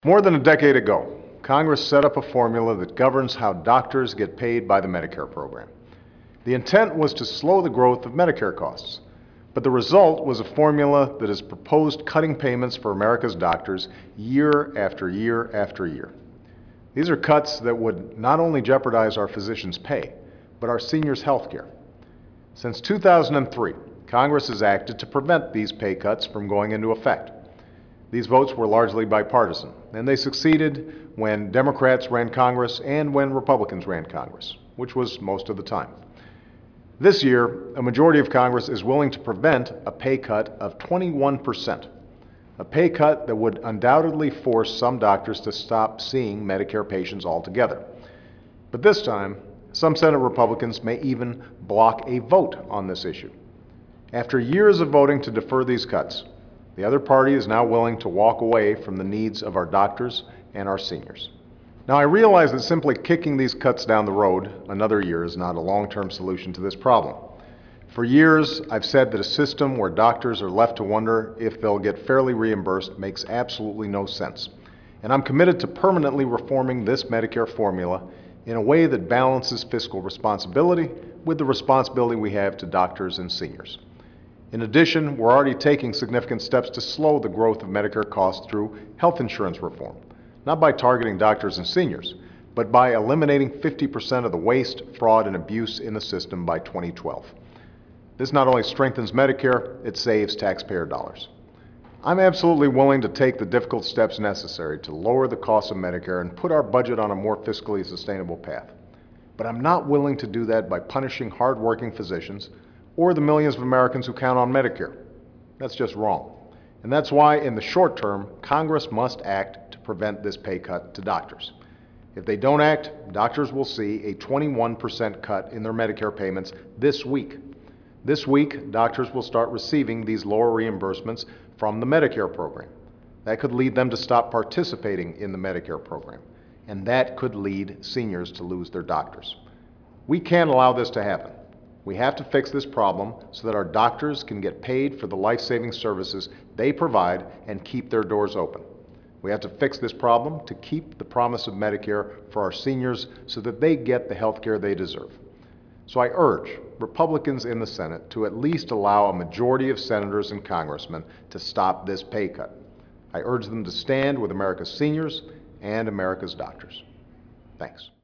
More than a decade ago, Congress set up a formula that governs how doctors get paid by the Medicare program. The intent was to slow the growth of Medicare costs, but the result was a formula that has proposed cutting payments for America's doctors year after year after year. These are cuts that would not only jeopardize our physicians' pay, but our seniors' health care. Since 2003, Congress has acted to prevent these pay cuts from going into effect. These votes were largely bipartisan, and they succeeded when Democrats ran Congress and when Republicans ran Congress, which was most of the time. This year, a majority of Congress is willing to prevent a pay cut of 21%, a pay cut that would undoubtedly force some doctors to stop seeing Medicare patients altogether. But this time, some Senate Republicans may even block a vote on this issue. After years of voting to defer these cuts, the other party is now willing to walk away from the needs of our doctors and our seniors. Now, I realize that simply kicking these cuts down the road another year is not a long-term solution to this problem. For years, I've said that a system where doctors are left to wonder if they'll get fairly reimbursed makes absolutely no sense. And I'm committed to permanently reforming this Medicare formula in a way that balances fiscal responsibility with the responsibility we have to doctors and seniors. In addition, we're already taking significant steps to slow the growth of Medicare costs through health insurance reform, not by targeting doctors and seniors, but by eliminating 50% of the waste, fraud, and abuse in the system by 2012. This not only strengthens Medicare, it saves taxpayer dollars. I'm absolutely willing to take the difficult steps necessary to lower the cost of Medicare and put our budget on a more fiscally sustainable path. But I'm not willing to do that by punishing hardworking physicians or the millions of Americans who count on Medicare. That's just wrong. And that's why, in the short term, Congress must act to prevent this pay cut to doctors. If they don't act, doctors will see a 21% cut in their Medicare payments this week. This week, doctors will start receiving these lower reimbursements from the Medicare program. That could lead them to stop participating in the Medicare program, and that could lead seniors to lose their doctors. We can't allow this to happen. We have to fix this problem so that our doctors can get paid for the life-saving services they provide and keep their doors open. We have to fix this problem to keep the promise of Medicare for our seniors so that they get the health care they deserve. So I urge Republicans in the Senate to at least allow a majority of senators and congressmen to stop this pay cut. I urge them to stand with America's seniors and America's doctors. Thanks.